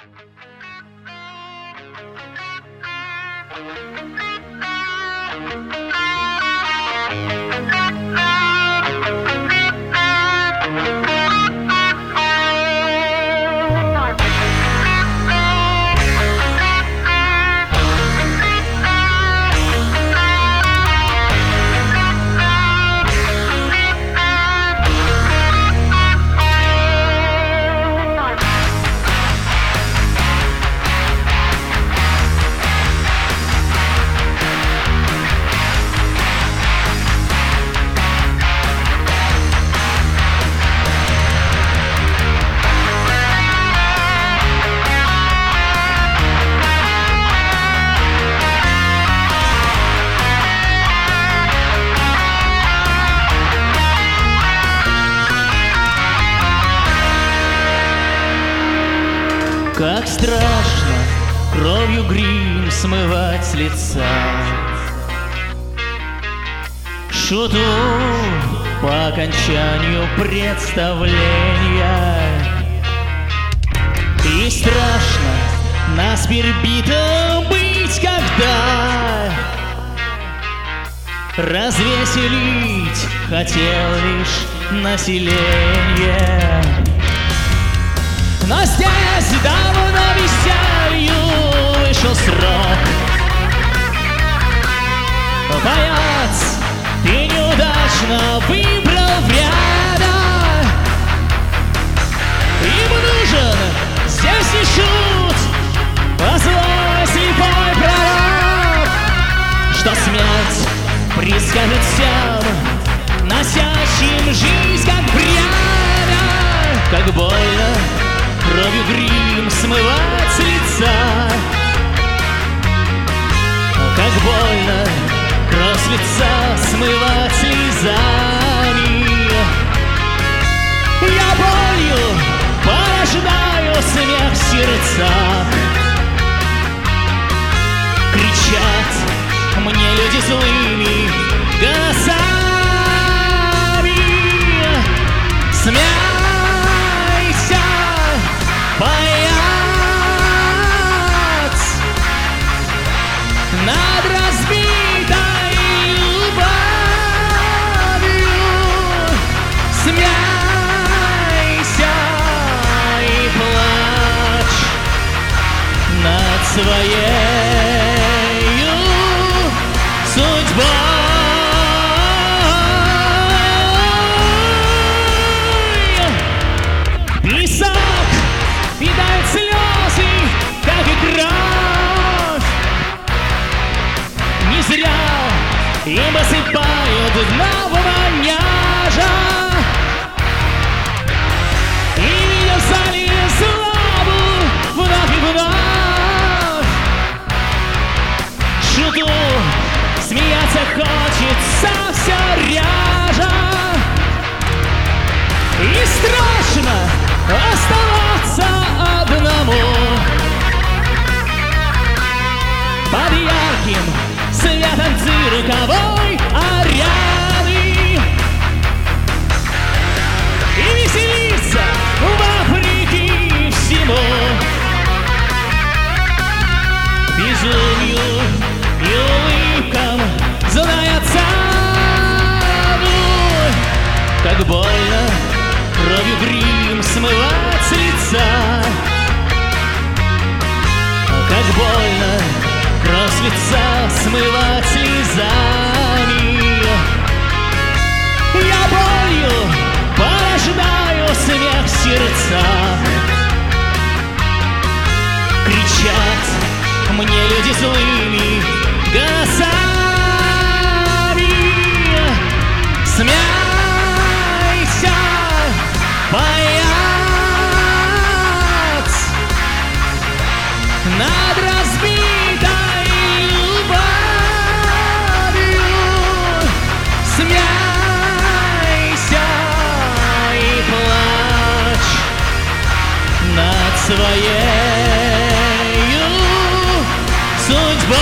Как страшно кровью грим смывать с лица. Шуту по окончанию представления. И страшно наспех бито быть, когда развеселить хотел лишь население. Но здесь давно веселью вышел срок. Боец, ты неудачно выбрал время. Ему нужен здесь не шут, а злой слепой пророк, что смерть прискажет всем, носящим жизнь как бремя. Как больно кровью грим смывать с лица. Как больно кровь с лица смывать слезами. Я болью порождаю смех в сердцах. Кричат мне люди злыми голосами. Смех над разбитой любовью. Смейся и плачь над своей судьбой. Песок питает слезы, как и кровь. Не зря им осыпают дно маняжа. И видя в зале славу вновь и вновь. Шуту смеяться хочется все ряжа. И страшно оставаться одному под ярким светом цирковой арены и веселиться вопреки всему безумию и улыбкам, зная цену. Как больно кровью грим смывать с лица. Как больно кровь с лица смывать слезами. Я болью порождаю смех в сердцах. Кричат мне люди злыми голосами. Смейся, паяц, над разбитой любовью. Смейся и плачь над своей судьбой.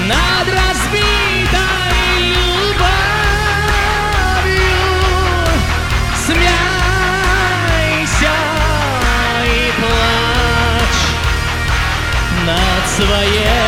над разбитой любовью. Смейся и плачь над своей